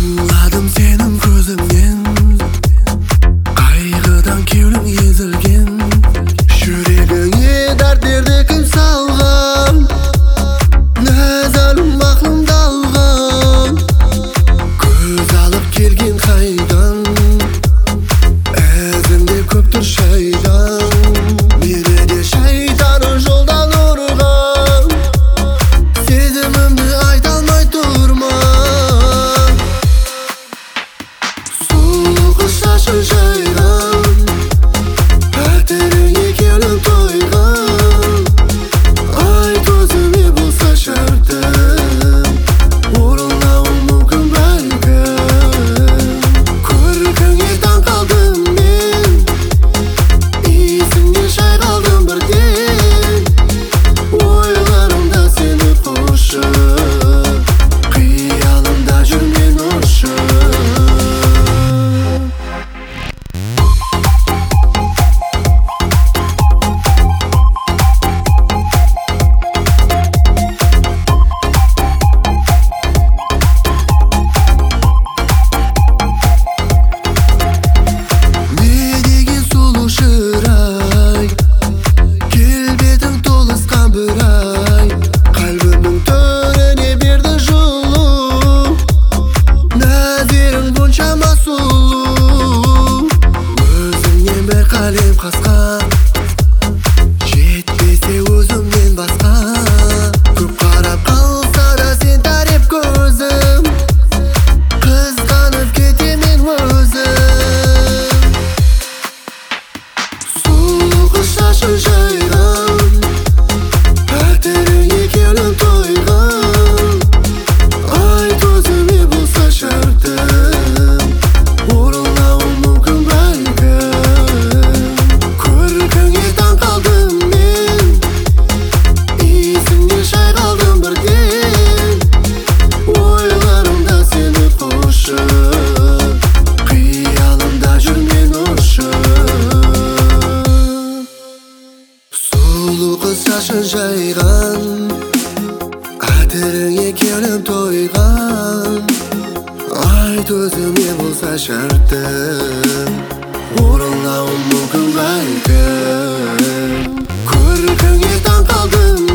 Аңладым сенің көзіңнен, қайғыдан кеудің езілген. Жүрегіңе дәрттерді кім салған, нәзәлім ақлымды алған. Көз алып келген қайдан, әзіңде көптір шайдан. Мені де шайтаны жолдан ұрған, сезімімді айта алмай тұрман. Сұлу қыз шашын жайған, әтіріңе келіп тойған. Айт өзіме болса шартым, орындауым мүмкін бәлкім. Көркіңе таң қалдым мен, есіңнен шайқалдым бірден. Ойларымда сені құшып, қиялымда жүрмен ұшып. Не деген сұлу шырай, келбетің толысқан бір ай. Қалбымның төріне берді жылу, нәзерің бұншама сұлу. Өзіңнен бір қалем қасқа, жетпесе өзімнен басқа. Көп қарап қалса да сен тәреп көзім, қызғанып кетемен өзім. Сұлу қыз шашын жайған, әтіріңе келіп тойған. Айт өзіме болса шартым, орындауым мүмкін бәлкім. Көркіңе таң қалдым мен, есіңнен шайқалдым бірден. Ойларымда сені құшып, қиялымда жүрмен ұшып. Сұлу қыз шашын жайған, әтіріңе келіп тойған. Айт өзіме болса шартым, орындауым мүмкін бәлкім. Көркіңе таң қалдым